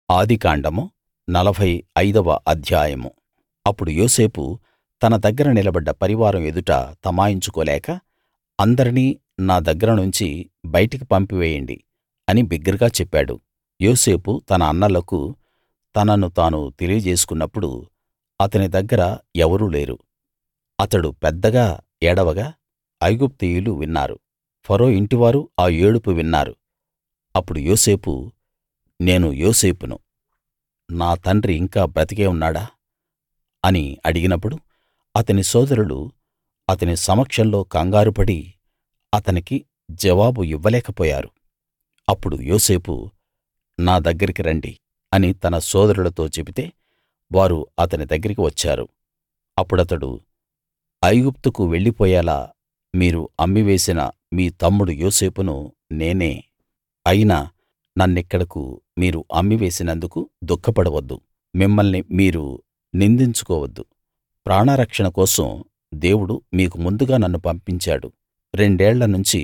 ఆదికాండము 45వ అధ్యాయము. అప్పుడు యోసేపు తన దగ్గర నిలబడ్డ పరివారం ఎదుట తమాయించుకోలేక, అందరినీ నా దగ్గర నుంచి బయటికి పంపివేయండి అని బిగ్గరగా చెప్పాడు. యోసేపు తన అన్నలకు తనను తాను తెలియజేసుకున్నప్పుడు అతని దగ్గర ఎవరూ లేరు. అతడు పెద్దగా ఏడవగా ఐగుప్తీయులు విన్నారు. ఫరో ఇంటివారు ఆ ఏడుపు విన్నారు. అప్పుడు యోసేపు, నేను యోసేపును, నా తండ్రి ఇంకా బ్రతికే ఉన్నాడా అని అడిగినప్పుడు, అతని సోదరులు అతని సమక్షంలో కంగారుపడి అతనికి జవాబు ఇవ్వలేకపోయారు. అప్పుడు యోసేపు, నా దగ్గరికి రండి అని తన సోదరులతో చెబితే వారు అతని దగ్గరికి వచ్చారు. అప్పుడతడు, ఐగుప్తుకు వెళ్ళిపోయేలా మీరు అమ్మివేసిన మీ తమ్ముడు యోసేపును నేనే. అయినా నన్నిక్కడకు మీరు అమ్మివేసినందుకు దుఃఖపడవద్దు, మిమ్మల్ని మీరు నిందించుకోవద్దు. ప్రాణరక్షణ కోసం దేవుడు మీకు ముందుగా నన్ను పంపించాడు. 2 ఏళ్ల నుంచి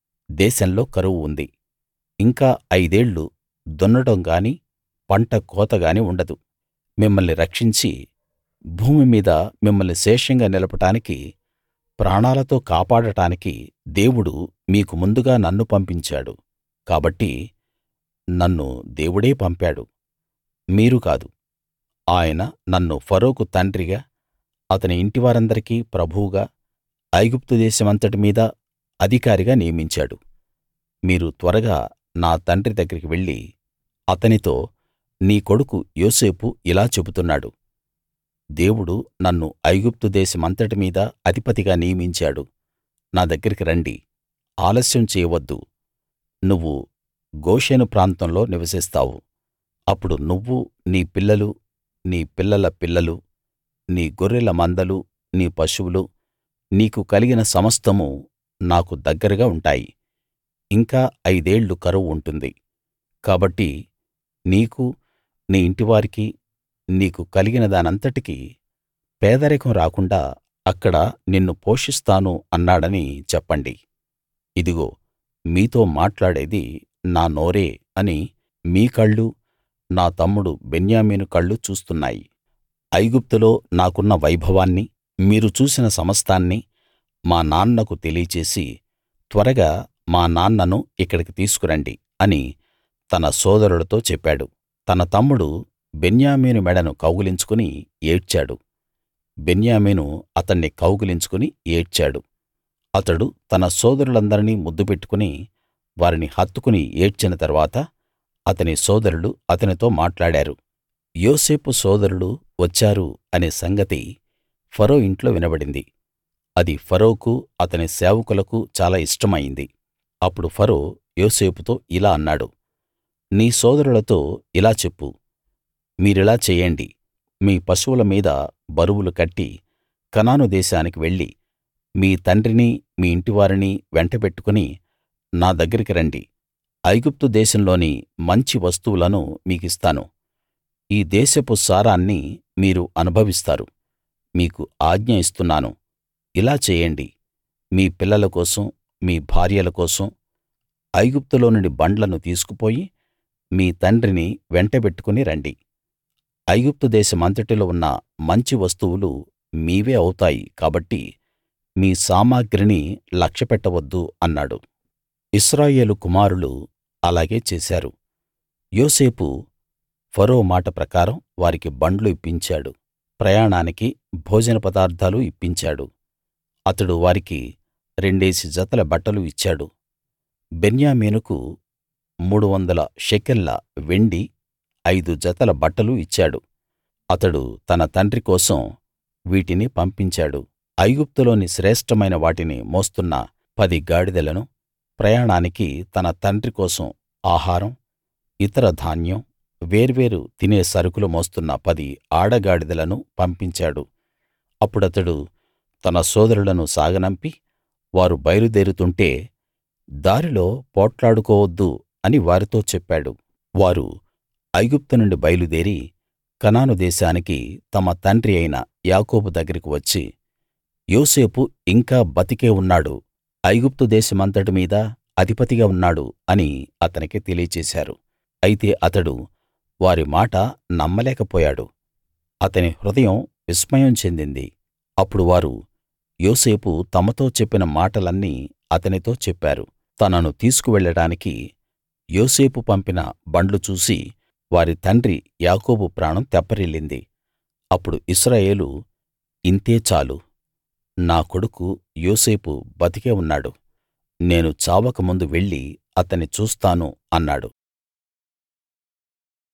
దేశంలో కరువు ఉంది. ఇంకా 5 ఏళ్ళు దున్నడం గానీ పంట కోత గానీ ఉండదు. మిమ్మల్ని రక్షించి భూమి మీద మిమ్మల్ని శేషంగా నిలపడానికి, ప్రాణాలతో కాపాడటానికి దేవుడు మీకు ముందుగా నన్ను పంపించాడు. కాబట్టి నన్ను దేవుడే పంపాడు, మీరు కాదు. ఆయన నన్ను ఫరోకు తండ్రిగా, అతని ఇంటివారందరికీ ప్రభువుగా, ఐగుప్తు దేశమంతటి మీద అధికారిగా నియమించాడు. మీరు త్వరగా నా తండ్రి దగ్గరికి వెళ్లి అతనితో, నీ కొడుకు యోసేపు ఇలా చెబుతున్నాడు, దేవుడు నన్ను ఐగుప్తు దేశమంతటి మీద అధిపతిగా నియమించాడు. నా దగ్గరికి రండి, ఆలస్యం చేయవద్దు. నువ్వు గోషెను ప్రాంతంలో నివసిస్తావు. అప్పుడు నువ్వు, నీ పిల్లలు, నీ పిల్లల పిల్లలు, నీ గొర్రెల మందలు, నీ పశువులు, నీకు కలిగిన సమస్తమూ నాకు దగ్గరగా ఉంటాయి. ఇంకా 5 ఏళ్ళు కరువు ఉంటుంది. కాబట్టి నీకూ, నీ ఇంటివారికీ, నీకు కలిగిన దానంతటికీ పేదరికం రాకుండా అక్కడ నిన్ను పోషిస్తాను అన్నాడని చెప్పండి. ఇదిగో, మీతో మాట్లాడేది నా నోరే అని మీ కళ్ళూ, నా తమ్ముడు బెన్యామీను కళ్ళూ చూస్తున్నాయి. ఐగుప్తులో నాకున్న వైభవాన్ని, మీరు చూసిన సమస్తాన్నీ మా నాన్నకు తెలియచేసి, త్వరగా మా నాన్నను ఇక్కడికి తీసుకురండి అని తన సోదరులతో చెప్పాడు. తన తమ్ముడు బెన్యామీను మెడను కౌగిలించుకుని ఏడ్చాడు. బెన్యామీను అతన్ని కౌగిలించుకుని ఏడ్చాడు. అతడు తన సోదరులందరినీ ముద్దు పెట్టుకుని వారిని హత్తుకుని ఏడ్చిన తరువాత అతని సోదరులు అతనితో మాట్లాడారు. యోసేపు సోదరులు వచ్చారు అనే సంగతి ఫరో ఇంట్లో వినబడింది. అది ఫరోకు, అతని సేవకులకు చాలా ఇష్టమైంది. అప్పుడు ఫరో యోసేపుతో ఇలా అన్నాడు, నీ సోదరులతో ఇలా చెప్పు, మీరిలా చెయ్యండి, మీ పశువుల మీద బరువులు కట్టి కనాను దేశానికి వెళ్లి మీ తండ్రిని, మీ ఇంటివారిని వెంటబెట్టుకుని నా దగ్గరికి రండి. ఐగుప్తు దేశంలోని మంచి వస్తువులను మీకిస్తాను. ఈ దేశపు సారాన్ని మీరు అనుభవిస్తారు. మీకు ఆజ్ఞ ఇస్తున్నాను, ఇలా చేయండి. మీ పిల్లల కోసం, మీ భార్యల కోసం ఐగుప్తులో నుండి బండ్లను తీసుకుపోయి మీ తండ్రిని వెంటబెట్టుకుని రండి. ఐగుప్తు దేశమంతటిలో ఉన్న మంచి వస్తువులు మీవే అవుతాయి కాబట్టి మీ సామగ్రిని లక్ష్యపెట్టవద్దు అన్నాడు. ఇశ్రాయేలు కుమారులు అలాగే చేశారు. యోసేపు ఫరో మాట ప్రకారం వారికి బండ్లు ఇప్పించాడు, ప్రయాణానికి భోజన పదార్థాలు ఇప్పించాడు. అతడు వారికి 2 జతల బట్టలు ఇచ్చాడు. బెన్యామీనుకు 300 షెకెల్ల వెండి, 5 జతల బట్టలు ఇచ్చాడు. అతడు తన తండ్రి కోసం వీటిని పంపించాడు. ఐగుప్తులోని శ్రేష్ఠమైన వాటిని మోస్తున్న 10 గాడిదలను, ప్రయాణానికి తన తండ్రి కోసం ఆహారం, ఇతర ధాన్యం, వేర్వేరు తినే సరుకులు మోస్తున్న 10 ఆడగాడిదలను పంపించాడు. అప్పుడతడు తన సోదరులను సాగనంపి వారు బయలుదేరుతుంటే, దారిలో పోట్లాడుకోవద్దు అని వారితో చెప్పాడు. వారు ఐగుప్తు నుండి బయలుదేరి కనాను దేశానికి తమ తండ్రి అయిన యాకోబు దగ్గరికి వచ్చి, యోసేపు ఇంకా బతికే ఉన్నాడు, ఐగుప్తు దేశమంతటి మీద అధిపతిగా ఉన్నాడు అని అతనికి తెలియచేశారు. అయితే అతడు వారి మాట నమ్మలేకపోయాడు. అతని హృదయం విస్మయం చెందింది. అప్పుడు వారు యోసేపు తమతో చెప్పిన మాటలన్నీ అతనితో చెప్పారు. తనను తీసుకువెళ్ళడానికి యోసేపు పంపిన బండ్లు చూసి వారి తండ్రి యాకోబు ప్రాణం తెప్పరిల్లింది. అప్పుడు ఇశ్రాయేలు, ఇంతే చాలు, నా కొడుకు యోసేపు బతికే ఉన్నాడు, నేను చావక ముందు వెళ్లి అతన్ని చూస్తాను అన్నాడు.